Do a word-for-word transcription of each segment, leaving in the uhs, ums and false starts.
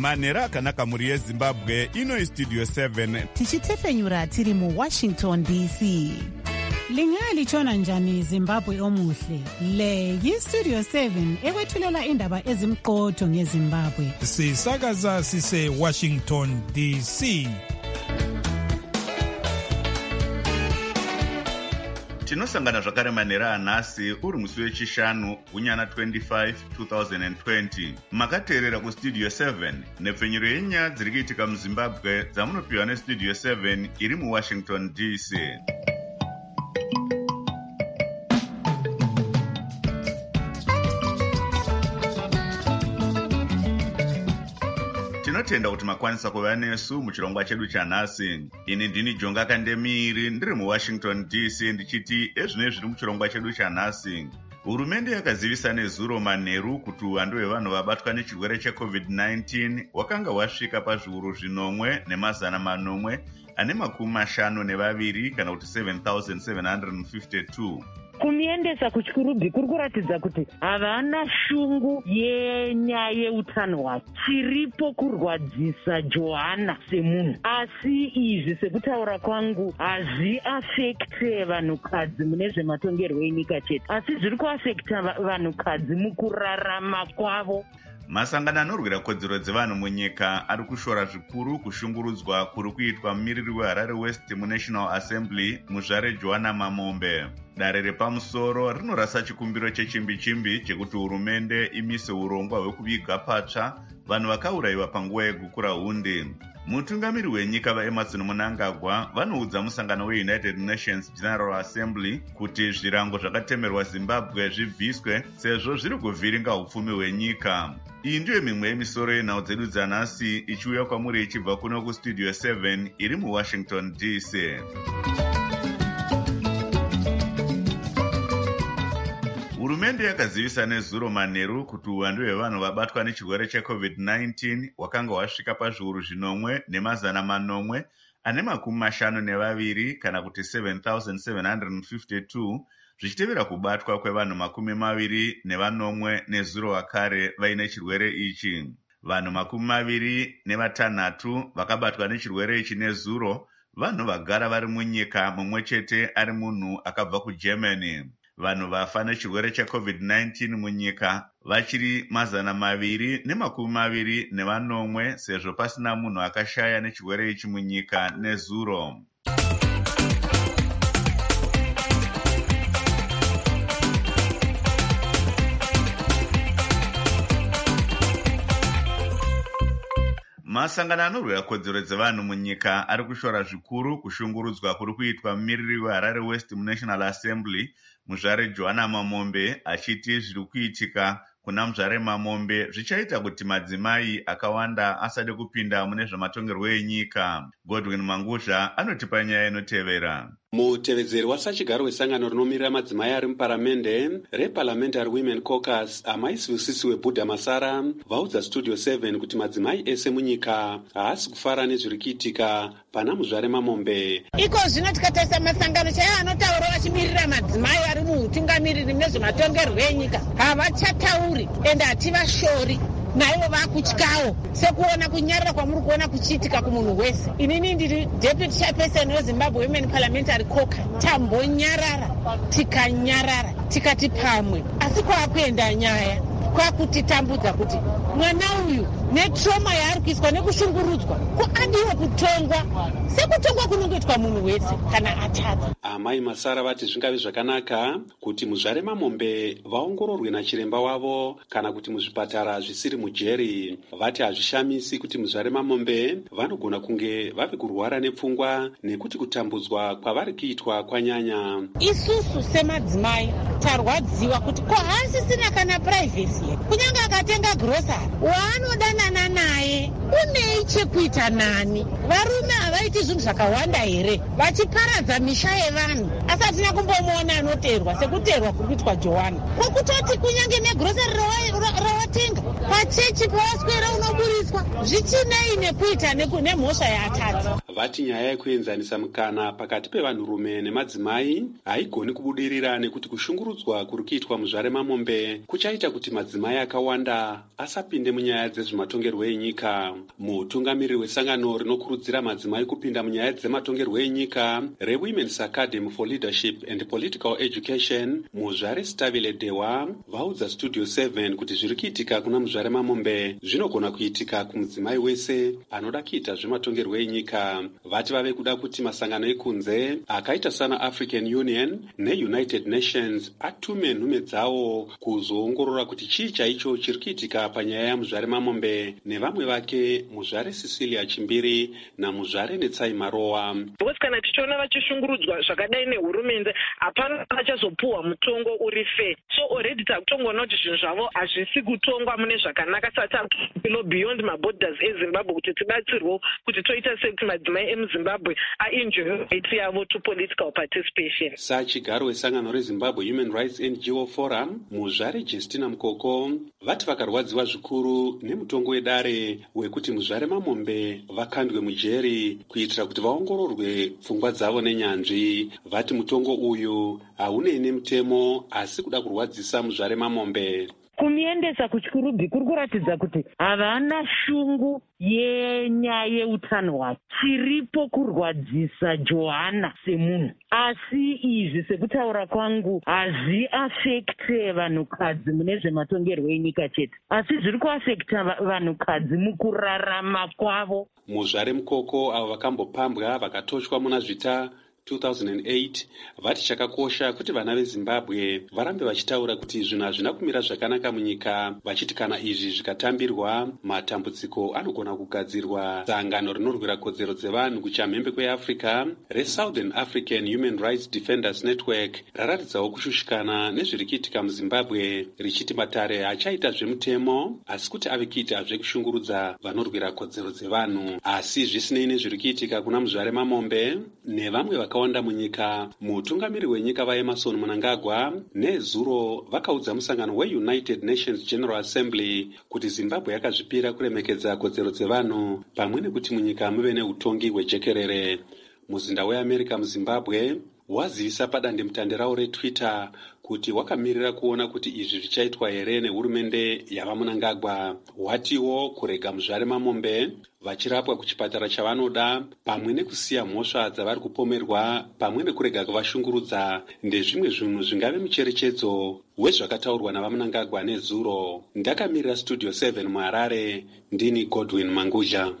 manhero akanaka mhuri yezimbabwe. Ino Studio seven tichitefenyura tiri mu Washington D C. Lingalitshona njani Zimbabwe omuhle? Le yi-Studio seven ekwethulela indaba ezimqotho ngeZimbabwe. Sisakaza sise Washington D C. tinosangana zvakare manhero anhasi uri musi wechishanu gunyana twenty-five twenty twenty. Makateerera kustudio seven nepfenyuro yenyaya dziri kuitika muzimbabwe dzamunopiwa nestudio seven iri muwashington D C. Tinotenda kuti makwanisa kuva nesu muchirongwa chedu chanhasi. Ini ndini Jonga Kandemiri ndiri muWashington D C ndichiti ezvine zviri muchirongwa chedu chanhasi. Hurumende yakazivisa nezuro manheru kuti uwandu hwevanhu vabatwa nechirwere checovid nineteen wakanga wasvika pazviuru zvinomwe nemazana manomwe ane makumi mashanu nevaviri kana kuti seven thousand seven hundred fifty-two. Kumiendesa kuchikurubhi kuri kuratidza kuti havana shungu yenyaya yeutano hwake. Chiripo kurwadzisa Johana semunhu, asi izvi sekutaura kwangu hazviafekte vanhukadzi mune zvematongerwo enyika chete, asi zviri kuafekta vanhukadzi mukurarama kwavo. Masangano anorwira kodzero dzevanhu munyika ari kushora zvikuru kushungurudzwa kuri kuitwa mumiriri weHarare West muNational Assembly muzvare Joanna Mamombe. Dare repamusoro rinorasa chikumbiro chechimbi-chimbi chekuti hurumende imise urongwa hwekuviga patsva vanhu vakaurayiwa panguva yegukura hundi. Mutungamiri wenyika vaEmmerson Mnangagwa vanoudza musangano weUnited Nations General Assembly kuti zvirango zvakatemerwa Zimbabwe zvibviswe sezvo zviri kuvhiringa upfumi hwenyika. Iyi ndiyo mimwe yemisoro yenhau dzedu dzanhasi ichiuya kwamuri ichibva kuno kustudio seven iri muWashington D C. Hurumende yakazivisa nezuro manheru kuti uwandu hwevanhu vabatwa nechirwere checovid nineteen wakanga wasvika pazviuru zvinomwe nemazana manomwe ane makumi mashanu nevaviri kana kuti seven thousand seven hundred fifty-two zvichitevera kubatwa kwevanhu makumi maviri nevanomwe nezuro wakare vaine chirwere ichi. Vanhu makumi maviri nevatanhatu vakabatwa nechirwere ichi nezuro vanhu vagara vari munyika mumwe chete ari munhu akabva kuGermany. Vanhu vafa nechirwere checovid nineteen munyika vachiri mazana maviri nemakumi maviri nevanomwe sezvo pasina munhu akashaya nechirwere ichi munyika nezuro. Masangano anorwira kodzero dzevanhu munyika ari kushora zvikuru kushungurudzwa kuri kuitwa mumiriri weHarare West muNational Assembly muzvare Joanna Mamombe achiti zviri kuitika kuna muzvare Mamombe zvichaita kuti madzimai akawanda asade kupinda mune zvamatongerwo enyika. Godwin Manguzha anotipa nyaya inotevera. Mutevedzeri wasachigaro wesangano rinomirira madzimai ari muparamende reParliamentary Women Caucus amai Sivisisi weBudha Masara vaudza Studio seven kuti madzimai ese munyika haasi kufara nezviri kuitika pana muzvare Mamombe. Iko zvino tikatarisa masangano chaiwo anotaura achimirira madzimai ari mutungamiriri nezvematongerwo enyika havachatauri ende hativashori naivo vakutyawo sekuona kunyarara kwamuri kuona kuchiitika kumunhu wese. Inini ndiri deputy chairperson weZimbabwe Women Parliamentary Caucus. Tambonyarara tikanyarara tikati pamwe, asi kwakuenda nyaya kwakutitambudza kuti mwana uyu netrauma yaari kuiswa nekushungurudzwa ko adiwe kutongwa sekutongwa kunongoitwa munhu wese kana atadza. Amai Masara vati zvingave zvakanaka kuti muzvare Mamombe vaongororwe nachiremba wavo kana kuti muzvipatara zvisiri mujeri. Vati hazvishamisi kuti muzvare Mamombe vanogona kunge vave kurwara nepfungwa nekuti kutambudzwa kwavari kuitwa kwanyanya. Isusu semadzimai tarwadziwa kuti ko haasisina kana privacy. Kunyange akatenga grocery waanodanana naye unei chekuita nani? Varume havaiti zvinhu zvakawanda here vachiparadza misha yevanhu asi hatina kumbomuona anoterwa sekuterwa kuri kuitwa Joanna. Kwokutoti kunyange negrocery rawatenga pachechi pawaswera unoburiswa zvichinei nekuita nemhosva yaatadza. vati nyaya yekuenzanisa mukana pakati pevanhurume nemadzimai haigoni kubudirira nekuti kushungurudzwa kuri kuitwa muzvare mamombe kuchaita kuti madzimai akawanda asapinde munyaya dzezvematongerwo enyika. Mutungamiriri wesangano rinokurudzira madzimai kupinda munyaya dzematongerwo enyika reWomen's Academy for Leadership and Political Education, Muzvare Stavile Dewa, vaudza Studio seven kuti zviri kuitika kuna muzvare mamombe zvinogona kuitika kumudzimai wese anoda kuita zvematongerwo enyika. Vati vave kuda kuti masangano ekunze akaita sana African Union neUnited Nations atume nhume dzawo kuzoongorora kuti chii chaicho chiri kuitika panyaya yamuzvare mamombe nevamwe vake muzvare Cecilia Chimbiri namuzvare Netsai Marowa. Because kana tichiona vachishungurudzwa zvakadai nehurumende hapana vachazopuhwa mutongo uri fair. So already takutongoona kuti zvinhu zvavo hazvisi kutongwa mune zvakanaka sati beyond my borders eZimbabwe kuti tibatsirwe kuti toita sekuti madzimai emuZimbabwe aenjoy right yavo to political participation. Sachigaro wesangano reZimbabwe Human Rights N G O Forum, muzvare Justina Mukoko, vati vakarwadziwa zvikuru nemutongo wedare wekuti muzvare mamombe vakandwe mujeri kuitira kuti vaongororwe pfungwa dzavo nenyanzvi. Vati mutongo uyu haunei nemutemo asi kuda kurwadzisa muzvare mamombe. Kumiendesa kuchikurubhi kuri kuratidza kuti havana shungu yenyaya yeutano hwake. Chiripo kurwadzisa Johana semunhu. Asi izvi sekutaura kwangu hazviafekte vanhukadzi mune zvematongerwo enyika chete, asi zviri kuafekta vanhukadzi mukurarama kwavo. Muzvare Mukoko avo vakambopambwa vakatochwa muna zvita two thousand eight vati chakakosha kuti vana veZimbabwe varambe vachitaura kuti zvinhu hazvina kumira zvakanaka munyika, vachiti kana izvi zvikatambirwa matambudziko anogona kugadzirwa. Sangano rinorwira kodzero dzevanhu kuchamhembe kweAfrica reSouthern African Human Rights Defenders Network raratidzawo kushushikana nezviri kuitika muZimbabwe richiti matare achaita zvemutemo asi kuti ave kuita zvekushungurudza vanorwira kodzero dzevanhu. Asi zvisinei nezviri kuitika kuna muzvare mamombe nevamwe vakawanda munyika, mutungamiri wenyika vaEmerson Mnangagwa nezuro vakaudza musangano weUnited Nations General Assembly kuti Zimbabwe yakazvipira kuremekedza kodzero dzevanhu pamwe nekuti munyika muve neutongi hwejekerere. Muzinda weAmerica muZimbabwe wazivisa padandemutande rawo reTwitter kuti wakamirira kuona kuti izvi zvichaitwa here nehurumende yava Mnangagwa. Watiwo kurega muzvare mamombe vachirapwa kuchipatara chavanoda pamwe nekusiya mhosva dzavari kupomerwa pamwe nekurega kuvashungurudza ndezvimwe zvinhu zvingave mucherechedzo wezvakataurwa navaMnangagwa nezuro. Ndakamirira Studio seven muHarare, ndini Godwin Manguja.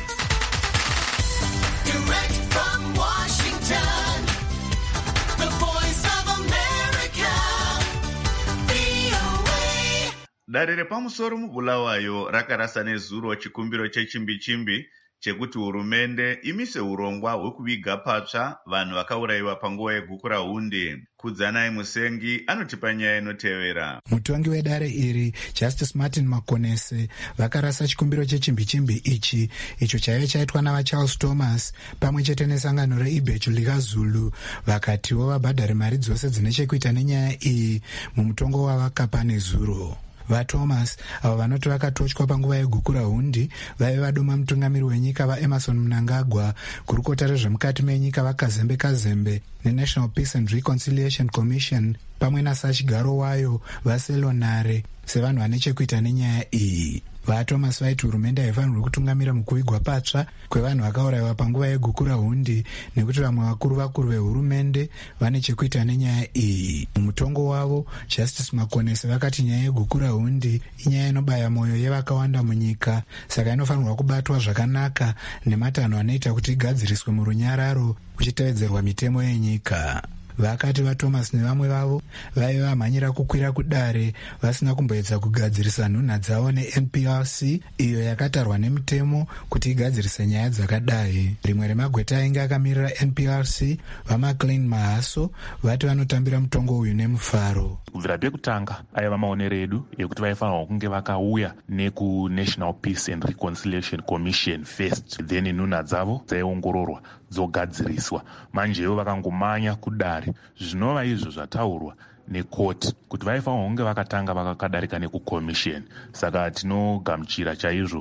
Dare repamusoro muBulawayo rakarasa nezuro chikumbiro chechimbi-chimbi chekuti hurumende imise urongwa hwekuviga patsva vanhu vakaurayiwa panguva yeguku raHunde. Kudzanai Musengi anotipa nyaya inotevera. Mutongi wedare iri Justice Martin Makonese vakarasa chikumbiro chechimbi-chimbi ichi icho chaive chaitwa navaCharles Thomas pamwe chete nesangano reIbhechu likaZulu, vakatiwo vabhadhare mari dzose dzine chekuita nenyaya iyi mumutongo wavakapa nezuro. VaThomas avo vanoti vakatochwa panguva yeguku raHundi vaive vadoma mutungamiri wenyika vaEmerson Mnangagwa, gurukota rezvemukati menyika vaKazembe Kazembe neNational Peace and Reconciliation Commission pamwe nasachigaro wayo vaSelonare sevanhu vane chekuita nenyaya iyi. VaThomas vaiti hurumende haifanirwi kutungamira mukuvigwa patsva kwevanhu vakaurayiwa panguva yeguku raHundi nekuti vamwe vakuru vakuru vehurumende vane chekuita nenyaya iyi. Mumutongo wavo Justice Makonese vakati nyaya yeguku raHundi inyaya inobaya mwoyo yevakawanda munyika, saka inofanirwa kubatwa zvakanaka nematanho anoita kuti igadziriswe murunyararo kuchitevedzerwa mitemo yenyika. Vakati vaThomas nevamwe vavo vaive vamhanyira kukwira kudare vasina kumboedza kugadzirisa nhunha dzavo neN P R C iyo yakatarwa nemutemo kuti igadzirise nyaya dzakadai. Rimwe remagweta ainge akamirira N P R C vaMaclean Mahaso vati vanotambira mutongo uyu nemufaro. Kubvira pekutanga aiva maonero edu ekuti vaifanirwa kunge vakauya nekuNational Peace and Reconciliation Commission first, then nhunha dzavo dzaiongororwa dzogadziriswa. Manjewo vakangomanya kudare. Zvinova izvo zvataurwa nekoti kuti vaifanirwa kunge vakatanga vakakadarika nekucommission. Saka tinogamuchira chaizvo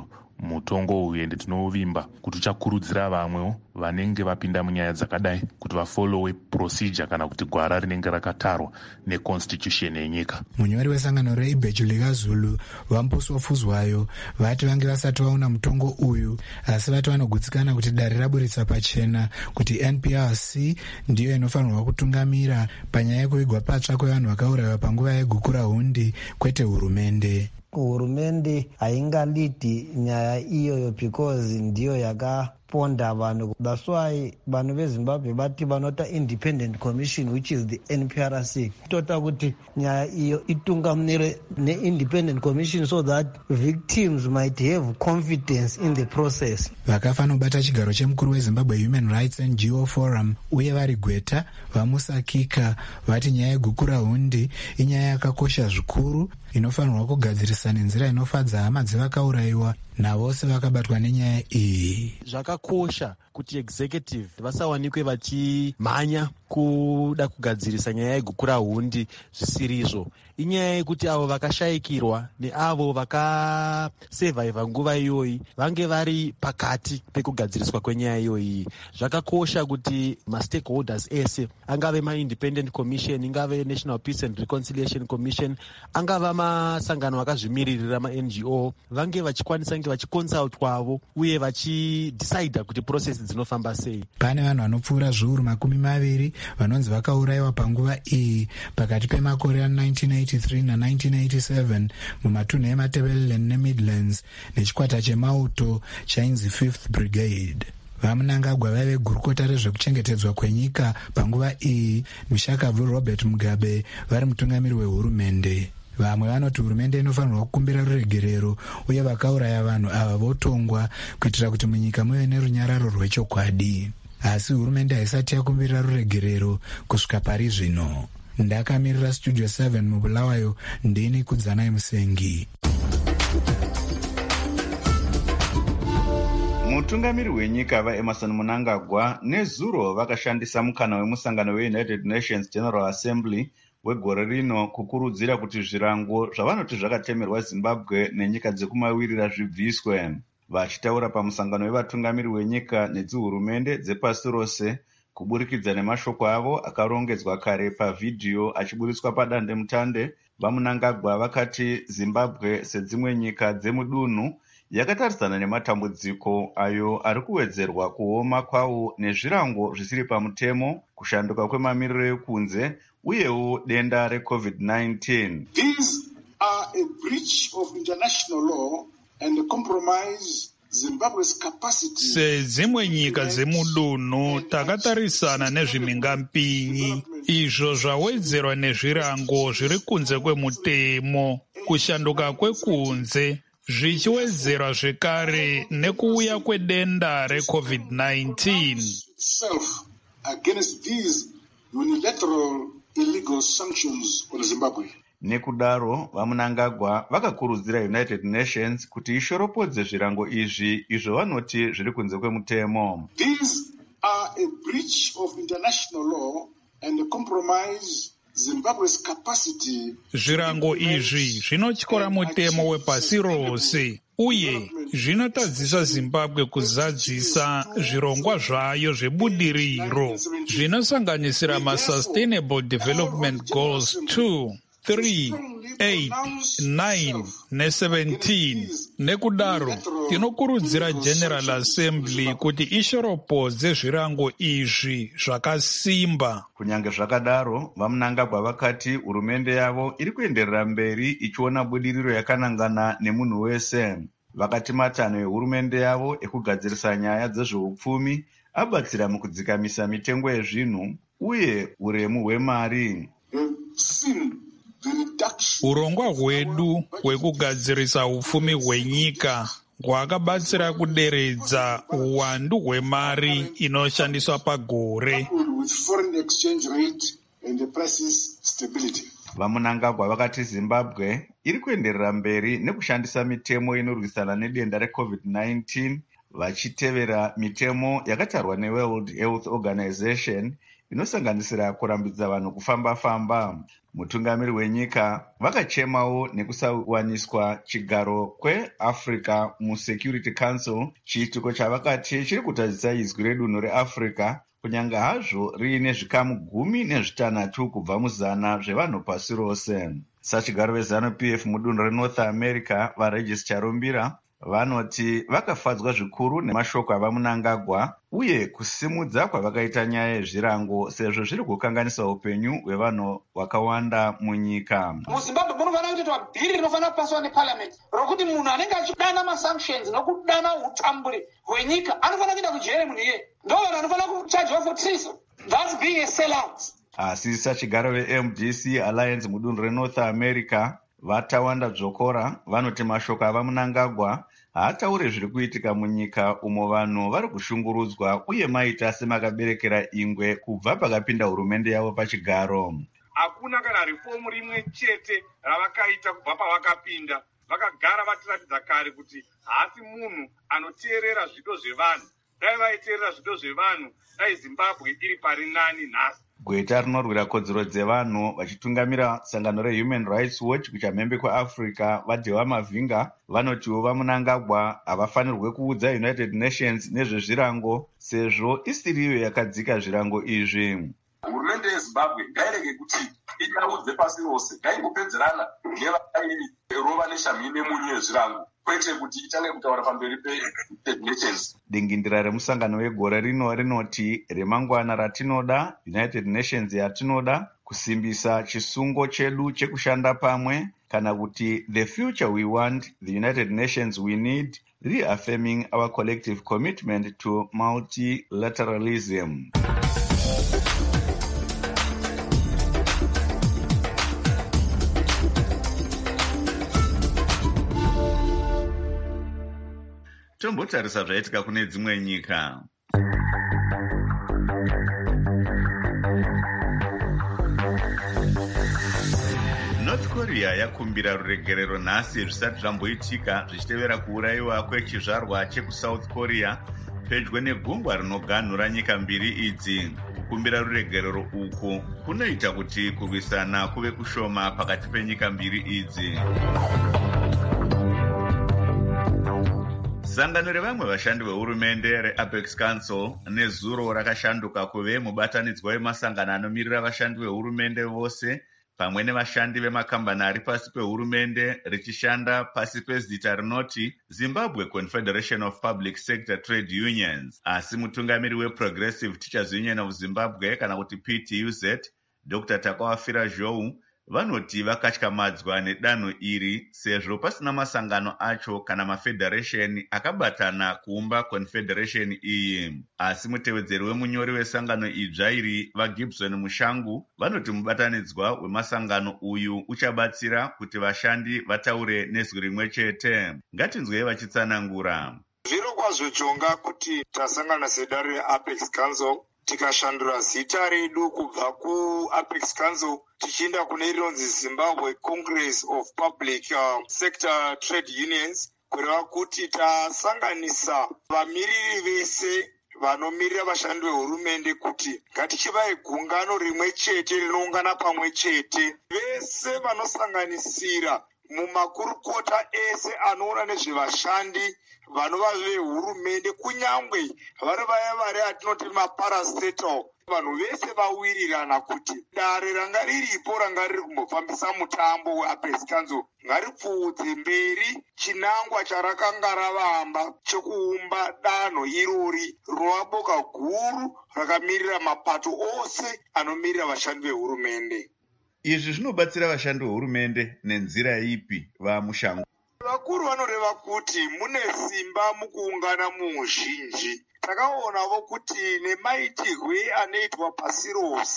mutongo uyu ende tinouvimba kuti uchakurudzira vamwewo vanenge vapinda munyaya dzakadai kuti vafollowe procedure kana kuti gwara rinenge rakatarwa neconstitution yenyika. Munyori wesangano reIbhechu likazulu Vamposi Wafuzwayo vati vange vasati vaona mutongo uyu, asi vati vanogutsikana kuti dare raburitsa pachena kuti N P R C ndiyo inofanirwa kutungamira panyaya yekuvigwa patsva kwevanhu vakaurayiwa panguva yegukura hundi, kwete hurumende. Hurumende haingalidi nyaya iyoyo because ndiyo yakaponda vanhu. That's why vanhu veZimbabwe vati vanota independent commission which is the N P R C. Tota kuti nyaya iyo itungamire ne-independent commission so that victims might have confidence in the process. Vakafa nobata chigaro chemukuru weZimbabwe Human Rights N G O Forum uye vari Gweta vamusakika vati nyaya yegukura hundi inyaya yakakosha zvikuru inofanirwa kugadzirisa nenzira inofadza hama dzevakaurayiwa navose vakabatwa nenyaya iyi. Zvakakosha kuti executive vasawanikwe vachimhanya kuda kugadzirisa nyaya yegukura hundi zvisirizvo. Inyaya yekuti avo vakashayikirwa neavo vakasevhaivha nguva iyoyi vange vari pakati pekugadziriswa kwenyaya iyoyi. Zvakakosha kuti mastakeholders ese, angave maindependent commission, ingave National Peace and Reconciliation Commission, angava masangano akazvimiririra ma-N G O, vange vachikwanisa nge vachiconsultwa kwavo uye vachidecida kuti process dzinofamba sei. Pane vanhu vanopfuura zviuru makumi maviri vanonzi vakaurayiwa panguva iyi pakati pemakore a1983 na1987 mumatunhu eMatabeleland neMidlands nechikwata chemauto chainzi Fifth Brigade. Vamunangagwa vaive gurukota rezvekuchengetedzwa kwenyika panguva iyi, Mushakabvu Robert Mugabe vari mutungamiri wehurumende. Vamwe vanoti hurumende inofanirwa kukumbira ruregerero uye vakauraya vanhu ava votongwa kuitira kuti munyika muve nerunyararo rwechokwadi. Asi hurumende haisati yakumbira ruregerero kusvika pari zvino. Ndakamirira Studio seven mubulawayo, ndini Kudzanai Musengi. Mutungamiri wenyika vaEmerson Mnangagwa nezuro vakashandisa mukana wemusangano weUnited Nations General Assembly wegore rino kukurudzira kuti zvirango zvavanoti zvakatemerwa Zimbabwe nenyika dzekumawirira zvibviswe. Vachitaura pamusangano wevatungamiri wenyika nedzihurumende dzepasi rose kuburikidza nemashoko avo akarongedzwa kare pavhidhiyo achiburitswa padandemutande, vaMnangagwa vakati Zimbabwe sedzimwe nyika dzemudunhu yakatarisana nematambudziko ayo ari kuwedzerwa kuoma kwawo nezvirango zvisiri pamutemo, kushanduka kwemamiriro ekunze uyewo denda reCovid nineteen. These are a breach of international law and a compromise Zimbabwe's capacity. Sedzimwe nyika dzemudunhu takatarisana nezvimingampinyi izvo zvawedzerwa nezvirango zviri kunze kwemutemo, kushanduka kwekunze zvichiwedzerwa zvekare nekuuya kwedenda reCovid nineteen. Self against these unilateral illegal sanctions on Zimbabwe. Nekudaro vaMnangagwa vakakurudzira United Nations kuti ishoropodze zvirango izvi izvo vanoti zviri kunze kwemutemo. These are a breach of international law and a compromise Zimbabwe's capacity. Zvirango izvi zvinotyora mutemo wepasi rose uye zvinotadzisa Zimbabwe kuzadzisa zvirongwa zvayo zvebudiriro zvinosanganisira maSustainable Development Goals two, three, eight, nine neseventeen. Nekudaro tinokurudzira General Assembly kuti ishoropodze zvirango izvi zvakasimba. Kunyange zvakadaro, vaMnangagwa vakati hurumende yavo iri kuenderera mberi ichiona budiriro yakanangana nemunhu wese. Vakati matanho ehurumende yavo ekugadzirisa nyaya dzezveupfumi abatsira mukudzikamisa mitengo yezvinhu uye uremu hwemari. Urongwa hwedu hwekugadzirisa upfumi hwenyika hwakabatsira kuderedza uwandu hwemari inoshandiswa pagore. VaMnangagwa vakati Zimbabwe iri kuenderera mberi nekushandisa mitemo inorwisana nedenda reCovid nineteen vachitevera mitemo yakatarwa neWorld Health Organization inosanganisira kurambidza vanhu kufamba-famba. Mutungamiri wenyika vakachemawo nekusawaniswa chigaro kweAfrica muSecurity Council, chiitiko chavakati chiri kutadzisa izwi redunhu reAfrica kunyanga hazvo riine zvikamu gumi nezvitanhatu kubva muzana zvevanhu pasi rose. Sachigaro vezanu-P F mudunhu reNorth America vaRegis Charumbira vanoti vakafadzwa zvikuru nemashoko ava Mnangagwa uye kusimudza kwavakaita nyaya yezvirango sezvo zviri kukanganisa upenyu hwevanhu vakawanda munyika. MuZimbabwe munofanira kuitwa bhiri rinofanira kupaswa neparliament rokuti munhu anenge achidana masanctions nokudana utamburi hwenyika anofanira kuenda kujere munhu iye. Ndo vanhu anofanira kuchajwa for treason. That's being a sellout. Asi sachigaro ve-M D C Alliance mudunhu reNorth America vatawanda dzvokora vanoti mashoko ava Mnangagwa haataure zviri kuitika munyika umo vanhu vari kushungurudzwa uye maita semakaberekera ingwe kubva pakapinda hurumende yavo pachigaro. Hakuna kana reformu rimwe chete ravakaita kubva pavakapinda. Vakagara vatiratidza kare kuti haasi munhu anoteerera zvido zvevanhu. Dai vaiteerera zvido zvevanhu, dai Zimbabwe iri pari nani nhasi. Gweta rinorwira kodzero dzevanhu vachitungamira sangano reHuman Rights Watch kuchamhembe kweAfrica vaDhewa Mavhinga vanotiwo vaMnangagwa havafanirwe kuudza United Nations nezvezvirango sezvo isiriyo yakadzika zvirango izvi. Hurumende yeZimbabwe ngairege kuti itaudze pasi rose, ngaingopedzerana nevairowa neshamhine munyu yezvirango, kwete kuti itange kutaura pamberi peUnited Nations. Dingindira remusangano wegore rino rinoti remangwana ratinoda, United Nations yatinoda, kusimbisa chisungo chedu chekushanda pamwe, kana kuti the future we want, the United Nations we need, reaffirming our collective commitment to multilateralism. Tombotarisa zvaitika kune dzimwe nyika. North Korea yakumbira ruregerero nhasi zvisati zvamboitika zvichitevera kuurayiwa kwechizvarwa chekuSouth Korea pedyo negungwa rinoganhura nyika mbiri idzi. Kukumbira ruregerero uku kunoita kuti kurwisana kuve kushoma pakati penyika mbiri idzi. Sangano revamwe vashandi vehurumende reApex Council nezuro rakashanduka kuve mubatanidzwa wemasangano anomirira vashandi vehurumende vose pamwe nevashandi vemakambani ari pasi pehurumende richishanda pasi pezita rinoti Zimbabwe Confederation of Public Sector Trade Unions. Asi mutungamiri weProgressive Teachers Union of Zimbabwe kana kuti P T U Z Doctor Takawafira Zhou vanoti vakatyamadzwa nedanho iri sezvo pasina masangano acho kana mafederation akabatana kuumba confederation iyi. Asi mutevedzeri wemunyori wesangano idzva iri vaGibson Mushangu vanoti mubatanidzwa wemasangano uyu uchabatsira kuti vashandi vataure nezwi rimwe chete. Ngatinzwei vachitsanangura. Zviro kwazvo chonga kuti tasangana sedare reApex Council tikashandura zita redu kubva kuApex Council tichienda kune rinonzi Zimbabwe Congress of Public uh, Sector Trade Unions, kureva kuti tasanganisa vamiriri vese vanomirira vashandi vehurumende kuti ngatichivae gungano rimwe chete rinoungana pamwe chete, vese vanosanganisira mumakurukota ese anoona nezvevashandi vanova vehurumende, kunyangwe vari vaya vari atinoti maparastatal, vanhu vese vawirirana kuti dare ranga riripo ranga riri kumbofambisa mutambo weApex Council ngaripfuudze mberi chinangwa charakanga ravamba chekuumba danho irori rinova boka guru rakamirira mapato ose anomirira vashandi vehurumende. Izvi zvinobatsira vashandi vehurumende nenzira ipi vaMushangu? Vakuru vanoreva kuti mune simba mukuungana muzhinji. Takaonavo kuti nemaitirwe anoitwa pasi rose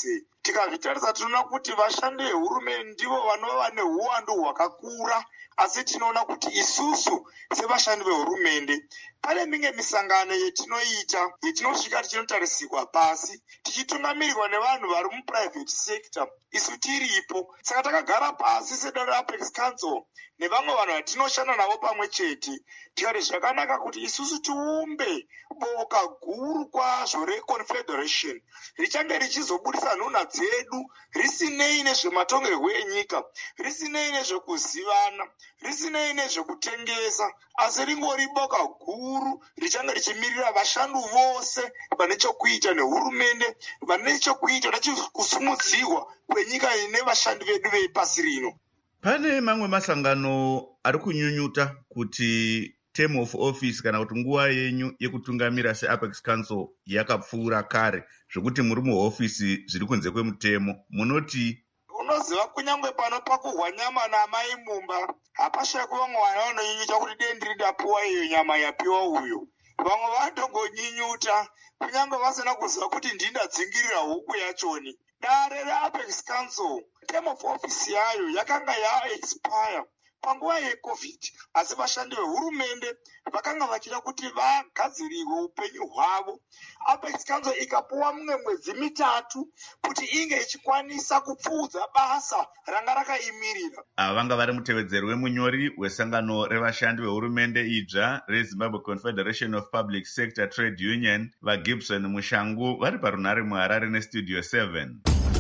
tikazvitarisa tinoona kuti vashandi vehurumende ndivo vanova neuwandu hwakakura, asi tinoona kuti isusu sevashandi vehurumende pane mimwe misangano yetinoita yetinosvika tichinotarisirwa pasi tichitungamirirwa nevanhu vari muprivate sector isu tiripo. Saka takagara pasi sedare reApex Council nevamwe vanhu vatinoshanda navo pamwe chete tikati zvakanaka kuti isusu tiumbe boka guru kwazvo reConfederation richange richizobudisa nhunha dzedu risinei nezvematongerwo enyika, risinei nezvekuzivana, risinei nezvekutengesa, asi ringori boka guru richange richimirira vashandi vose vane chokuita nehurumende, vane chokuita nechikusimudzirwa kwenyika ine vashandi vedu vepasi rino. Pane mamwe masangano ari kunyunyuta kuti term of office kana kuti nguva yenyu yekutungamira seApex Council yakapfuura kare zvokuti muri muhofisi zviri kunze kwemutemo. Munoti unoziva kunyangwe pano pakuhwa nyama namai mumba hapashaya kuvamwe vana vanonyunyuta kuti dendi ridapiwa iyo nyama yapiwa uyo. Vamwe vanongonyunyuta kunyangwe vasina kuziva kuti ndindadzingirira huku yachoni. Dare reApex Council term of office yayo yakanga yaexpire panguva yeCovid, asi vashandi vehurumende vakanga vachida kuti vagadzirirwe upenyu hwavo. Apex Council ikapuwa mumwe mwedzi mitatu kuti inge ichikwanisa kupfuudza basa ranga rakaimirira. Ava vanga vari mutevedzeri wemunyori wesangano revashandi vehurumende idzva reZimbabwe Confederation of Public Sector Trade Union vaGibson Mushangu vari parunhare muHarare neStudio seven.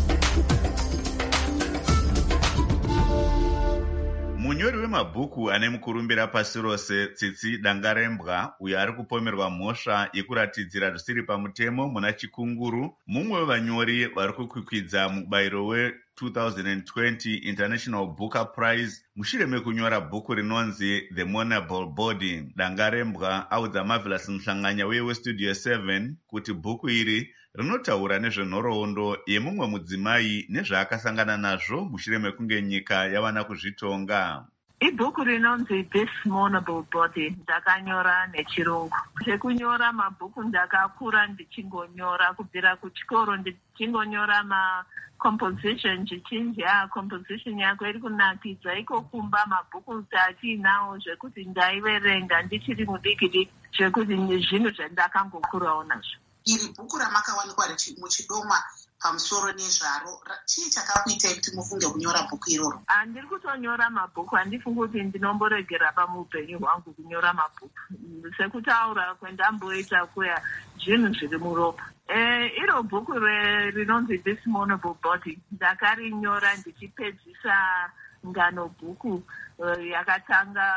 Munyori wemabhuku ane mukurumbira pasi rose Tsitsi Dangarembwa uyo ari kupomerwa mhosva yekuratidzira zvisiri pamutemo muna Chikunguru, mumwe wevanyori vari kukwikwidza mubayiro we two thousand twenty International Booker Prize mushure mekunyora bhuku rinonzi The Monable Body. Dangarembwa audza Marvelous Mhlanganya uye weStudio seven kuti bhuku iri rinotaura nezvenhoroondo yemumwe mudzimai nezvaakasangana nazvo mushure mekunge nyika yavana kuzvitonga. Ibhuku rinonzi This Monable Body ndakanyora nechirungu. Zvekunyora mabhuku ndakakura ndichingonyora kubvira kuchikoro ndichingonyora ma composition zvichinji ah composition yako iri kunakidza iko kumba mabhuku tatinawo zvekuti ndaiverenga ndichiri mudiki diki zvekuti zvinhu zvandakangokurawo nazvo. Iri bhuku ramakawanikwa muchidomwa pamusoro nezvaro chii chakakuitai kuti mufunge kunyora bhuku iroro? Handiri kutonyora mabhuku, handifungi kuti ndinomboregera pamuupenyu hwangu kunyora mabhuku. Sekutaura kwendamboita kuya zvinhu zviri muropa. E, iro bhuku rinonzi This Monable Body ndakarinyora ndichipedzisa ngano bhuku uh, yakatanga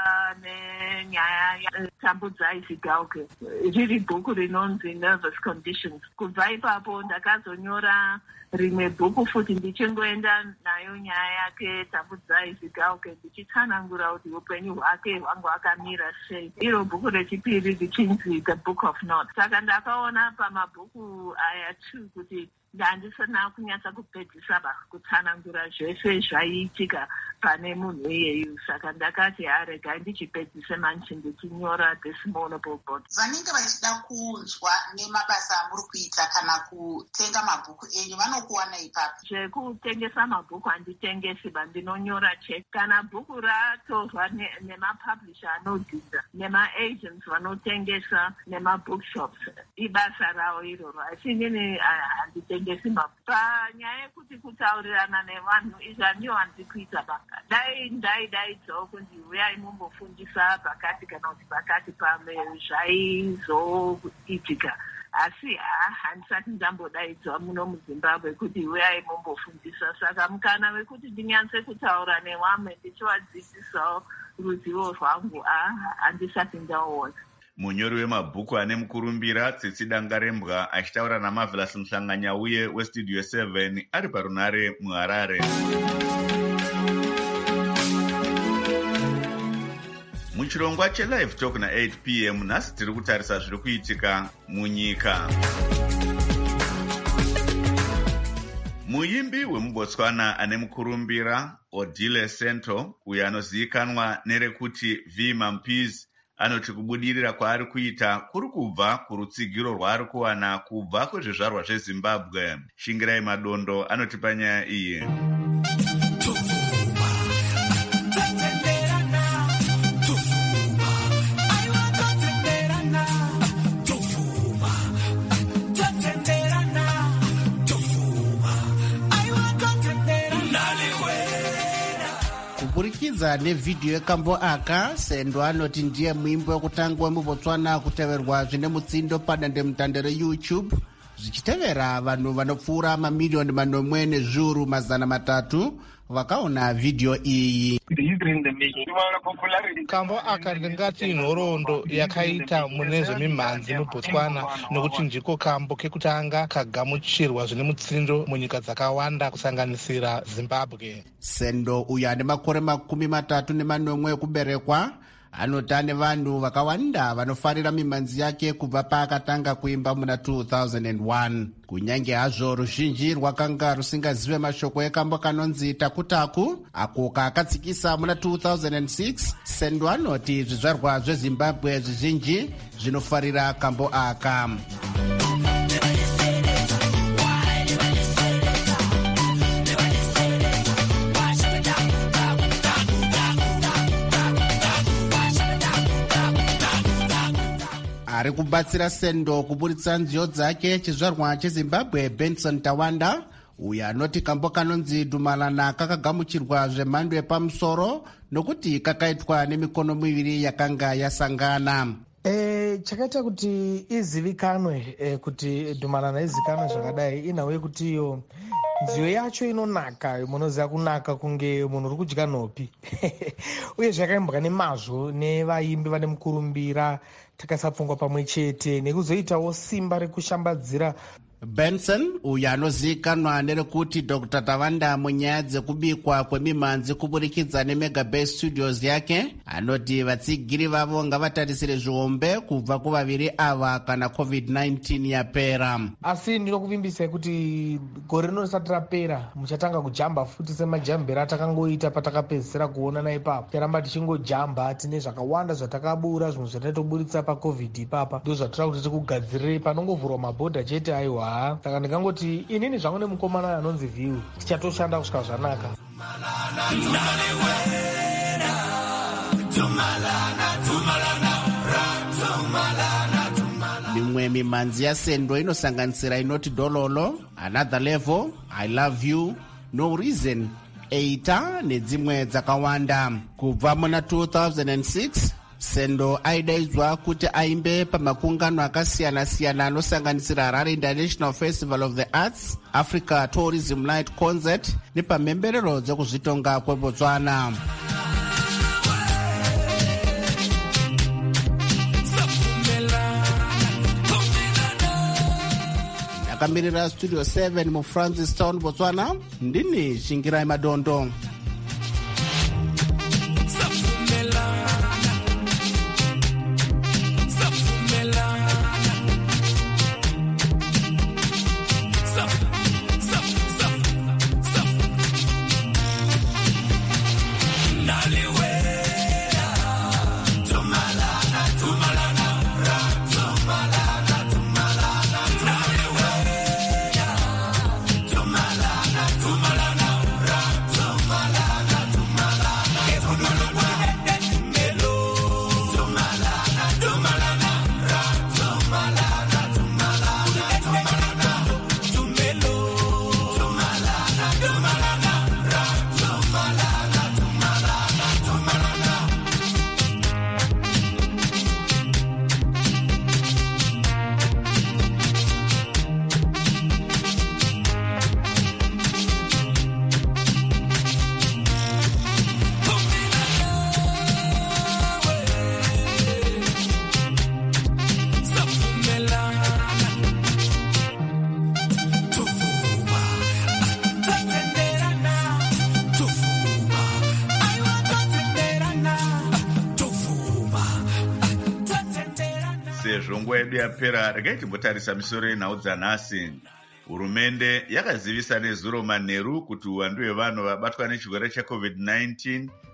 nenyaya yatambudzai Zigauke, riri bhuku rinonzi Nervous Conditions. Kubva ipapo ndakazonyora rimwe bhuku futi ndichingoenda nayo nyaya yake Tambudzai Zigauke ndichitsanangura kuti upenyu hwake hwangu hwakamira sei. Iro bhuku rechipiri richinzi The Book of Notes. Saka ndakaona pamabhuku aya two kuti ndandisana kunyatsa kupedzisa kutsanangura zvese zvaiitika pane munhu iyeyu. Saka ndakati harega ndichipedzise manchi ndichinyora This Monable Body. Vanenge vachida kunzwa nemabasa amuri kuita kana kutenga mabhuku enyu vanokuwana ipapi? Zvekutengesa mabhuku handitengesi, ndinonyora chete. Kana bhuku ratorwa nemapublisher anodhidha nemaagents vanotengesa nemabookshops ibasa rawo iroro, asi inini handitengesi mabhuku. Panyaya yekuti kutaurirana nevanhu izvi handiyo handikuita banga. Dai ndaidaidzawo kunzi uyai mumbofundisa pakati kana kuti pakati pamwe zvaizoitika, asi handisati ndambodaidzwa muno muZimbabwe kuti uyai mumbofundisa. Saka mukana wekuti ndinyatse kutaura nevamwe ndichivadzidzisawo ruzivo rwangu handisati ndauona. Munyori wemabhuku ane mukurumbira Tsitsi Dangarembwa achitaura naMarvelous Mhlanganya uye weStudio seven ari parunhare muHarare. Muchirongwa cheLive Talk na eight p m nhasi tiri kutarisa zviri kuitika munyika. Muimbi wemuBotswana ane mukurumbira Odile Sento uyo anozivikanwa nerekuti V Mampies anoti kubudirira kwaari kuita kuri kubva kurutsigiro rwaari kuwana kubva kuzvizvarwa zvezimbabwe. Shingirai Madondo anotipa nyaya iyi. Kuburikidza nevhidhiyo yekambo aka, Sendo anoti ndiye mwimbo wekutangwa muBotswana kuteverwa zvine mutsindo padandemutande reYouTube, zvichitevera vanhu vanopfuura mamiliyoni manomwe nezviuru mazana matatu vakaona vhidhiyo iyi. Kambo aka ndingati nhoroondo yakaita mune zvemimhanzi muBotswana, nokuti ndiko kambo kekutanga kagamuchirwa zvine mutsindo munyika dzakawanda kusanganisira Zimbabwe. Sendo uyu ane makore makumi matatu nemanomwe ekuberekwa anoti ane vanhu vakawanda vanofarira mimhanzi yake kubva paakatanga kuimba muna two thousand one. Kunyange hazvo ruzhinji rwakanga rusingazive mashoko ekambo kanonzi Takutaku ako kaakatsikisa muna two thousand six, Sendo anoti zvizvarwa zveZimbabwe zvizhinji zvinofarira kambo aka. Ari kubatsira Sendo kuburitsa nziyo dzake chizvarwa cheZimbabwe Benson Tawanda, uyu anoti kambo kanonzi Dumalana kakagamuchirwa zvemhando yepamusoro nokuti kakaitwa nemikono miviri yakanga yasangana. E, chakaita kuti izivikanwe e, kuti Dumalana izivikanwe zvakadai inhau yekuti iyo nziyo yacho inonaka, munoziva kunaka kunge munhu uri kudya nhopi uye zvakaimbwa nemazvo nevaimbi vane mukurumbira takasapfungwa pamwe chete nekuzoitawo simba rekushambadzira. Benson uyu anozivikanwa nerekuti Doctor Tawanda munyaya dzekubikwa kwemimhanzi kuburikidza neMegabase Studios yake, anoti vatsigiri vavo ngavatarisire zvihombe kubva kuvaviri ava kana covid nineteen yapera. Asi ndinokuvimbisai kuti gore rino risati rapera muchatanga kujamba futi semajambiro atakangoita patakapedzisira kuonana ipapo. Taramba tichingojamba, tine zvakawanda zvatakabura, zvimwe zvatatoburitsa pacovid ipapa, ndo zvatira kuti tikugadzirire panongovhurwa mabhodha chete. Aiwa, saka ndingangoti inini zvangu nemukomana anonzi View tichatoshanda kusvika zvanaka. Mimwe mimhanzi yaSendo inosanganisira inoti Dololo, Another Level, I Love You, No Reason, Eita nedzimwe dzakawanda. Kubva muna two thousand six, Sendo aidaidzwa kuti aimbe pamakungano akasiyana-siyana anosanganisira Harare International Festival of the Arts, Africa Tourism Light Concert nepamhemberero dzekuzvitonga kweBotswana. Akamirira Studio seven muFrancistown, Botswana, ndini Shingirai Madondo. Sezvo nguva yedu yapera, regai timbotarisa misoro yenhau dzanhasi. Hurumende yakazivisa nezuro manheru kuti uwandu hwevanhu vabatwa nechirwere checovid nineteen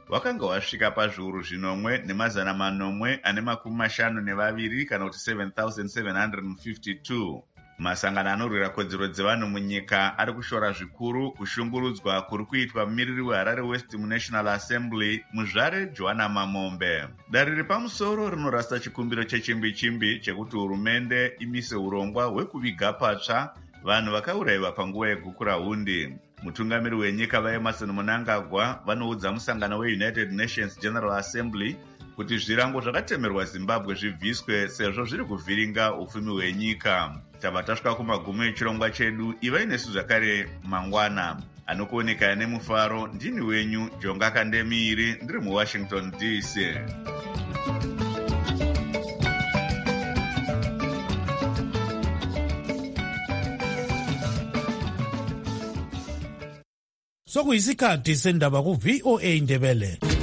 wakanga wasvika pazviuru zvinomwe nemazana manomwe ane makumi mashanu nevaviri kana kuti seven thousand seven hundred fifty-two. Masangano anorwira kodzero dzevanhu munyika ari kushora zvikuru kushungurudzwa kuri kuitwa mumiriri weHarare West muNational Assembly muzvare Joanna Mamombe. Dare repamusoro rinorasa chikumbiro chechimbi-chimbi chekuti hurumende imise urongwa hwekuviga patsva vanhu vakaurayiwa panguva yegukura hundi. Mutungamiri wenyika vaEmerson Mnangagwa vanoudza musangano weUnited Nations General Assembly kuti zvirango zvakatemerwa Zimbabwe zvibviswe sezvo zviri kuvhiringa upfumi hwenyika. Tava tasvika kumagumo echirongwa chedu, ivai nesu zvakare mangwana. Anokuoneka nemufaro ndini wenyu Jonga Kandemiri ndiri muWashington D C. Sokuyisikhathi sendaba ku V O A Ndebele.